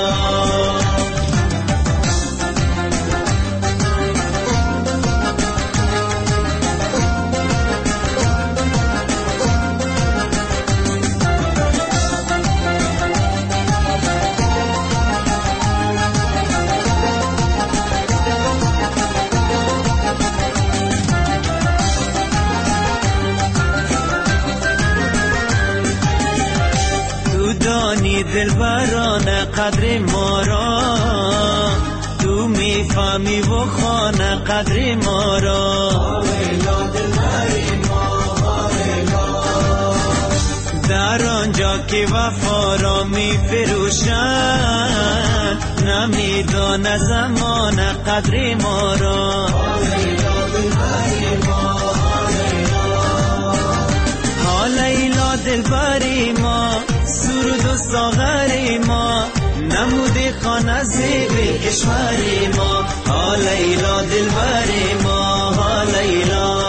دلبران قدر ما را، تو میفهمی و خانه قدر ما را. در آنجا که وفا را می فروشن، نمیدانه زمان قدر ما را. ها لیلا دلبری ما، سرود و ساغری ما، نمودی خانه زیب کشوری ما. ها لیلا دلبری ما، ها لیلا.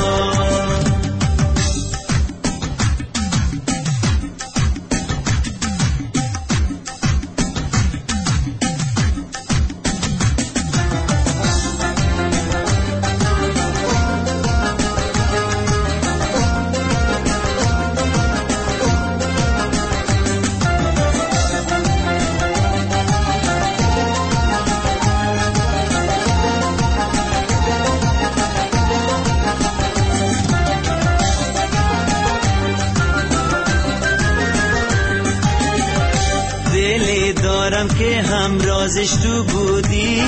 که همرازش تو بودی،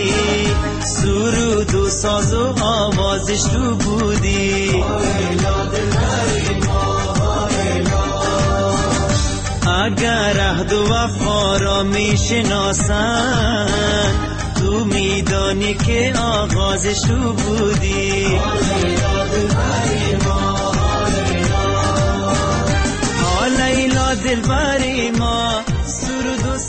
سرود و ساز و آوازش تو بودی. اگر عهد و وفا را میشناسن، تو میدانی که آغازش تو بودی.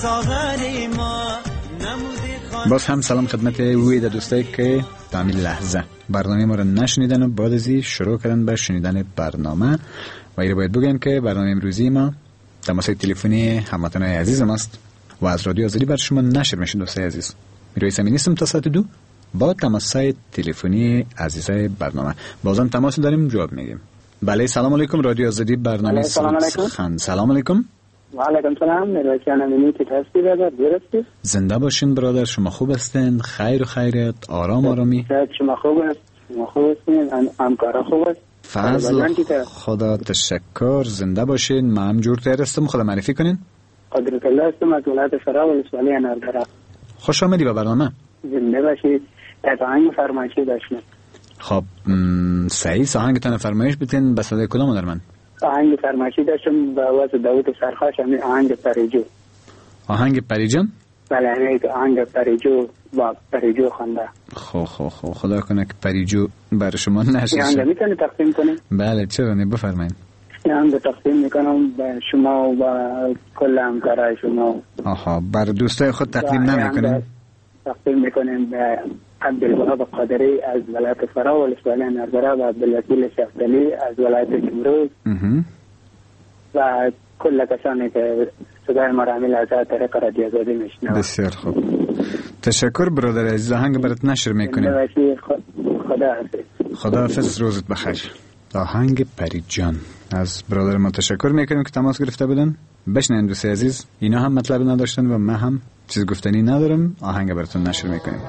ساغر ما باز هم سلام خدمت وید دوستایی که تا همین لحظه برنامه ما رو نشنیدن و بعد ازی شروع کردن به شنیدن برنامه و ایره باید بگم که برنامه امروزی ما تماس تلفنی هموطنان عزیز ماست و از رادیو آزادی بر شما نشر میشه. دوستای عزیز میروی سمینیستم تا ساعت دو با تماس تلفنی عزیزای برنامه بازم تماس داریم جواب میگیم. بله سلام علیکم رادیو آزادی برنامه سخن. سلام علیکم. و علیکم سلام. میرویسیان امینی که هستی برادر درستی؟ زنده باشین برادر. شما خوب هستین؟ خیر و خیریت؟ آرام آرامی؟ شما خوب است؟ شما خوب هستین؟ همکارا خوب است؟ فضل خدا تشکر. زنده باشین. ما هم جور تیر هستم. خدا معرفی کنین. قدرت الله هستم از ولایت فرا ولسوالی اناربرا. خوش آمدی به برنامه. زنده باشید. از آهنگ فرمایشی داشتیم. خب صحیح آهنگتان فرمایش بتین به صدای کدام در من؟ آهنگ فرمایشی داشتم به آواز داوود سرخاش. همین آهنگ پریجو. آهنگ پریجم؟ بله همین آهنگ پریجو با پریجو خونده. خب خب خب خدا کنه که پریجو برای شما نشه. آهنگ میتونی تقسیم کنید؟ بله چرا نه بفرمایید. آهنگ تقسیم میکنم به شما و کل همکارای شما. آها بر دوستای خود تقدیم نمیکنید؟ تقدیم میکنیم به عبدالوهاب قادری از ولایت فرا ولسوالی اناربرا و عبدالوکیل شفتلی از ولایت نیمروز و کل کسانی که صدای ما را حامل از طریق رادیو آزادی میشنوند. بسیار خوب. تشکر برادر عزیز. آهنگ برات نشر میکنیم. خدا حافظ. خدا حافظ. روزت بخیر. آهنگ پریجان از برادر ما تشکر میکنیم که تماس گرفته بودن. بشنوین دوستای عزیز. اینا هم مطلب نداشتن و من هم چیز گفتنی ندارم. آهنگ براتون نشر میکنیم.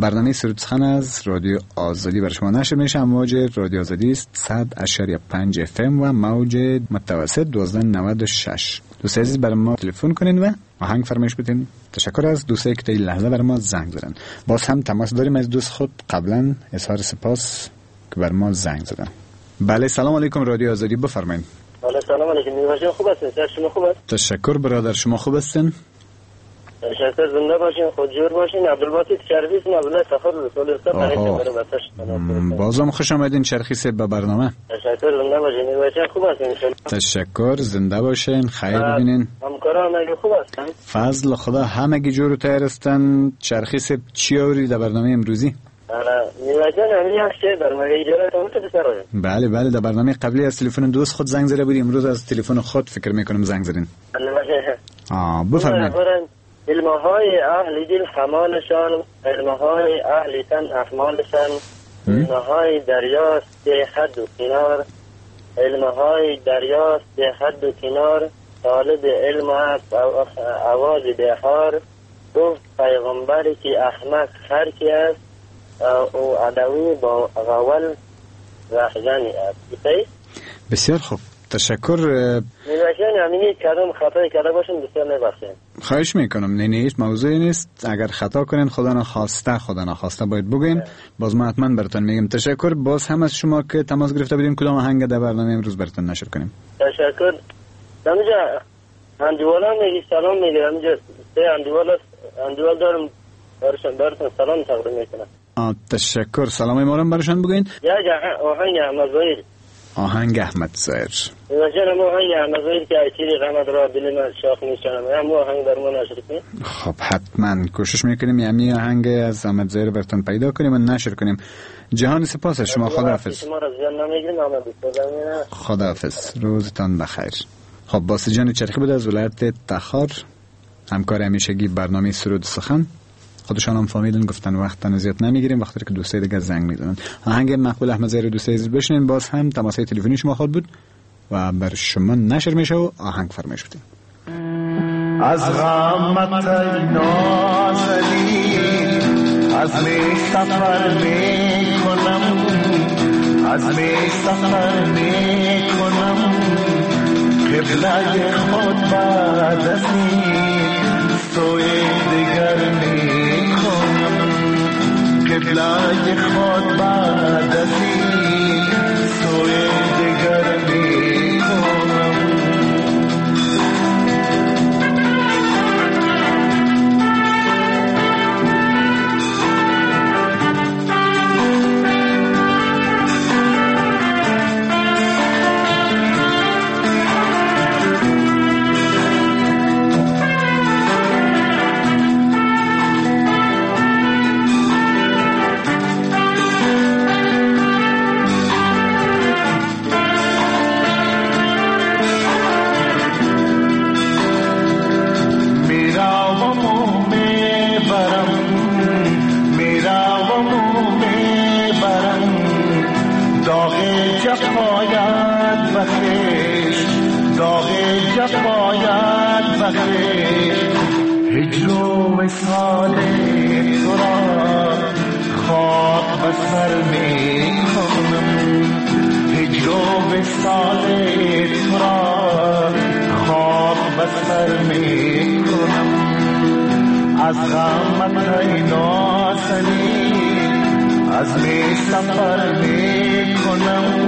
برنامه سرود سخن از رادیو آزادی بر شما نشر میشه. امواج رادیو آزادی است صد اشاری پنج اف ام و موج متوسط دوازده نود و شش. دوست عزیز برای ما تلفن کنین و آهنگ فرمایش بدین. تشکر از دوستایی که تا این لحظه برای ما زنگ زدن. باز هم تماس داریم از دوست خود، قبلا اظهار سپاس که برای ما زنگ زدن. بله سلام علیکم رادیو آزادی، بفرمایید. بله سلام علیکم. میوه خوب هستین؟ سر شما خوب است؟ تشکر برادر، شما خوب هستین؟ تشکر، زنده باشین، خودجور باشین. عبدالباسط چرخی اسم عبدالله سفر رسول است. برای شما بسش. بازم خوش آمدین چرخی به برنامه. تشکر، زنده باشین. میوه خوب هستین ان شاء الله. تشکر، زنده باشین، خیر ببینین. همکاران همگی خوب هستن؟ فضل خدا همگی جور و تیار هستن. چرخی سه چی آوری در برنامه امروزی؟ بله بله در برنامه قبلی از تلفن دوست خود زنگ زده بودی، امروز از تلفن خود فکر میکنم زنگ زدین. آه بفرمایید. علمهای اهل دل خمالشان، علمهای اهل تن احمالشان، علمهای دریاست به حد و کنار، علمهای دریاست به حد و کنار، طالب علم است آواز بهار، گفت پیغمبری که احمق هر کی است او عدوی با غول رهزنی است. بسیار خوب، تشکر. می‌باشین همینی کدام خطایی کرده باشین بسیار نبخشین. خواهش میکنم. نه نیست، موضوعی نیست. اگر خطا کنین خدا نخواسته خدا نخواسته باید بگیم. باز ما حتما براتون میگیم. تشکر باز هم از شما که تماس گرفته بودیم کدام آهنگ در برنامه امروز براتون نشر کنیم. تشکر. همینجا اندیوالا میگی سلام میگیرم. همینجا سه اندیوال است. اندیوال دارم برشان براتون سلام تقدیم میکنم. آه تشکر. سلام ما رو برشان بگین. یا آهنگ احمد ظاهر. آهنگ احمد ظاهر. می‌باشین آهنگ احمد ظاهر که ایچی غمت را دل من شاخ میشنم. هم آهنگ در ما نشر کنیم. خب حتما کوشش میکنیم یعنی آهنگ از احمد ظاهر براتون پیدا کنیم و نشر کنیم. جهان سپاس از شما. خداحافظ. شما را زیاد نمیگیریم. خداحافظ. روزتان بخیر. خب باسط جان چرخی بود از ولایت تخار، همکار همیشگی برنامه سرود سخن. خودشان هم فهمیدن گفتن وقت زیاد نمیگیریم، وقتی که دوستای دیگه زنگ میزنن. آهنگ مقبول احمد ظاهر دوستای عزیز بشنین. باز هم تماسهای تلفنی شما خود بود و بر شما نشر میشه و آهنگ فرمایش بدین. از غمت نازلی از می سفر میکنم، از می سفر میکنم، قبله خود بعد از این سوی دیگر میکنم، قبله خود بعد از این سوی دیگر میکنم. از غمت نازلی از می سفر میکنم،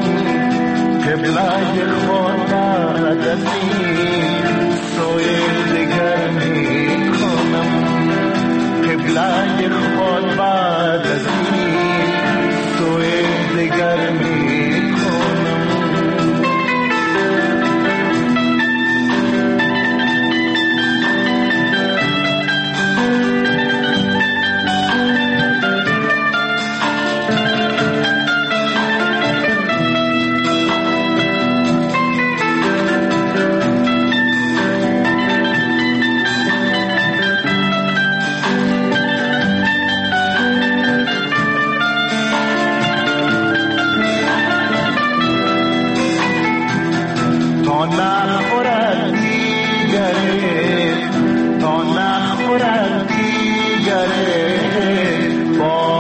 قبله خود بعد از این سوی دیگر میکنم، قبله خود بعد از این سوی دیگر میکنم. تا نخورد دیگره با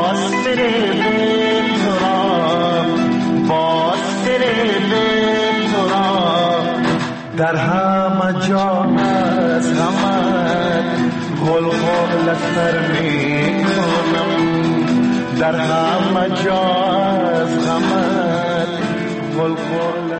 در همه جا از غمت غلغل سر می کنم در همه جا از غمت غلغل